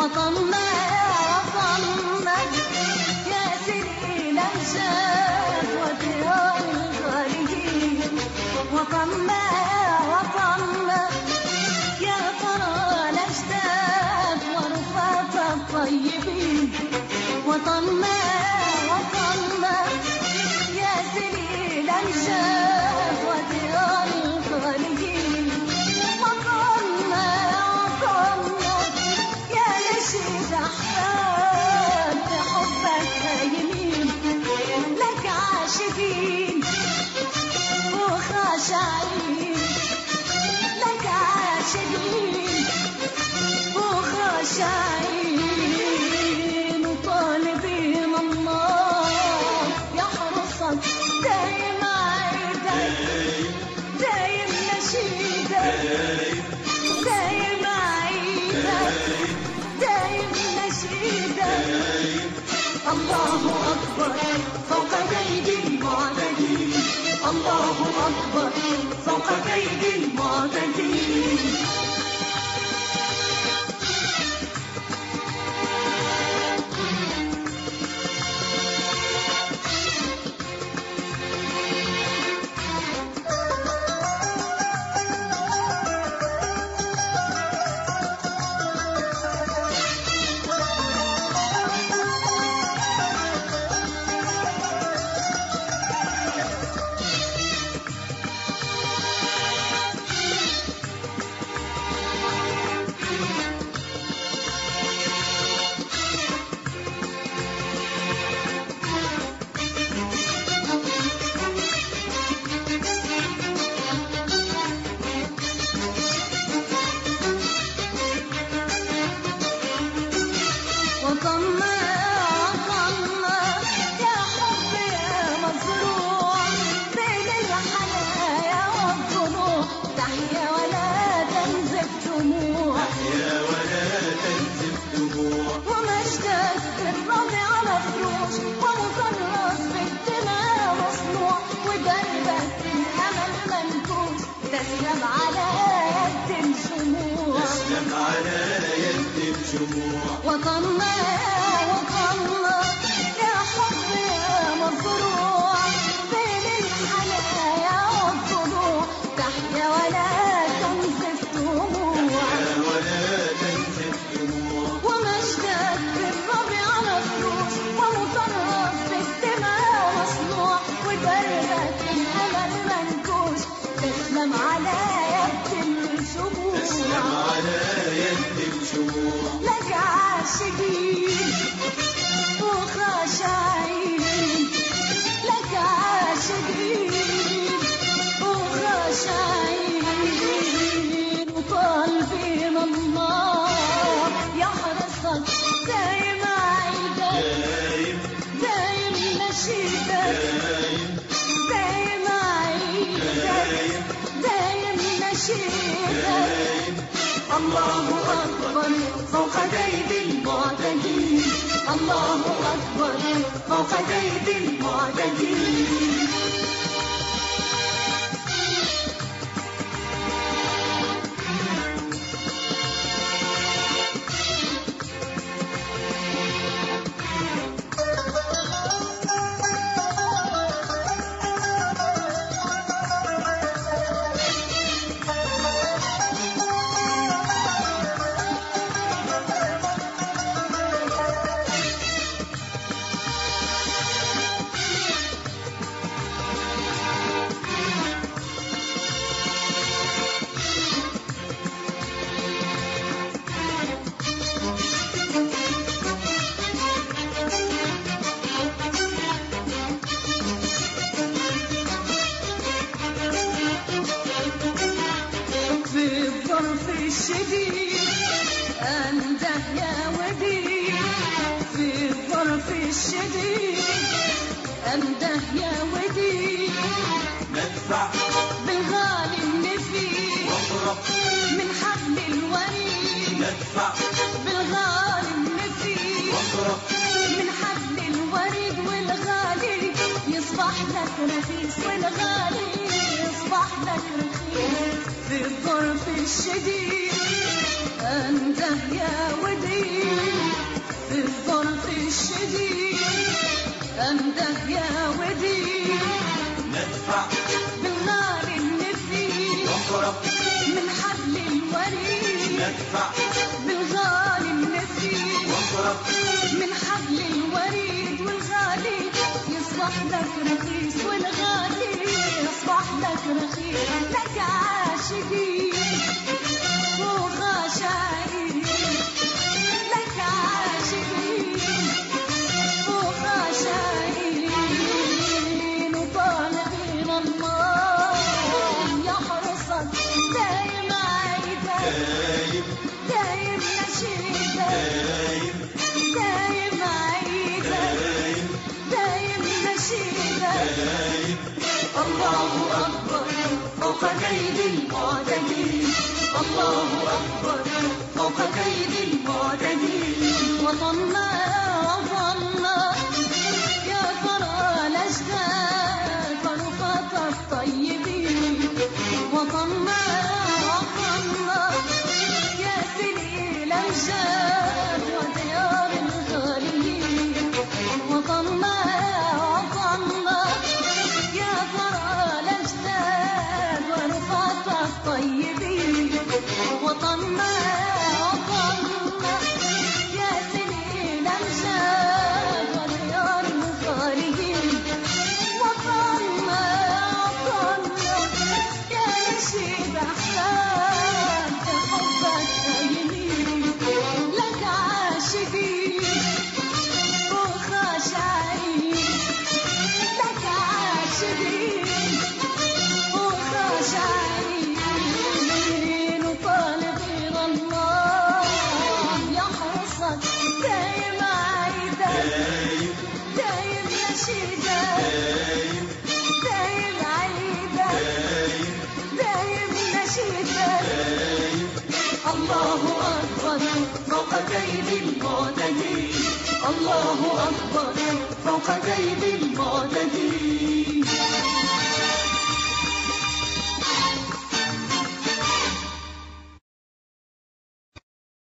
وطننا وطننا يا سيدي الأمجاد وديار الخالدين. وطننا وطننا يا ترى الأجداد ورفات الطيبين. وطننا وطننا يا سيدي الأمجاد وديار الخالدين. وطننا وطننا يا نشيد أحفاد بحبك هايمين. لك عاشقين وخاشعين، لك عاشقين وخاشعين، وطالبين الله يحرسك دايم عيدك، دايم نشيدك، دايم عيدك، دايم نشيدك. الله أكبر فوق كيد المعتدين، الله أكبر فوق كيد المعتدين. وطننا وطننا يا حب يا مزروع بين الحنايا والضلوع. تحيا ولا تنزف دموع، تحيا ولا تنزف دموع. ومجدك بالربع مفروش ومكرس بالدماء مصنوع. ودربك بالأمل منكوش تسلم على يد الجموع، تسلم على يد الجموع. وطننا وطننا يا حب يا مزروع بين الحنايا والضلوع. تحيا ولا تنزف دموع، تحيا ولا تنزف دموع. ومجدك بالربع مفروش ومطرف بالدماء مصنوع. ودربك الأمل منكوش تسلم على يد الجموع، تسلم على يد الجموع. لك عاشقين وخاشعين، لك عاشقين وخاشعين، وطالبين الله يحرسك دايم عيدك، دايم دايم نشيدك، دايم دايم عيدك، دايم نشيدك. الله أكبر فوق كيد المعتدين، الله أكبر فوق كيد المعتدين. الشديد أنده يا وديد، في الظرف الشديد أنده يا وديد، ندفع بالغالي النفيس واضرب من حبل الوريد، ندفع بالغالي النفيس واضرب من حبل الوريد، والغالي يصبح لك رخيص، والغالي يصبح لك رخيص. في الظرف الشديد أنده يا ودي، في الظرف الشديد أنده يا ودي، ندفع بالنار النفي نخرب من حبل الوريد، ندفع بالغالي النفي نخرب من حبل الوريد، والغالي يصبح لك رخيص، والغالي يصبح لك رخيص، لك عاشقين وخاشعين، لك عاشقين وخاشعين، وطالبين الله يحرسك دايم عيدك، دايم دايم نشيدك، دايم دايم عيدك، دايم دايم نشيدك. دايم الله أكبر فوق كيد المعتدين، الله أكبر فوق كيد المعتدين. وطننا وطننا يا ثرى الأجداد فرفة الطيبين، وطننا وطننا يا سني الأمجاد وديار الخالدين، وطننا وطننا يا ثرى الأجداد ورفعة الطيبين، وطننا وطننا يا سنين الأمجاد وديار الخالدين، وطننا وطننا يا نشيد أحسان في حبك دايمين، لك عاشقين وخاشعين، لك عاشقين وخاشعين، وطالبين الله يحرسك دايم عيدك، دايم دايم نشيدك، دايم دايم عيدك، دايم دايم نشيدك. دايم الله أكبر فوق كيد المعتدين، الله أكبر فوق كيد المعتدين.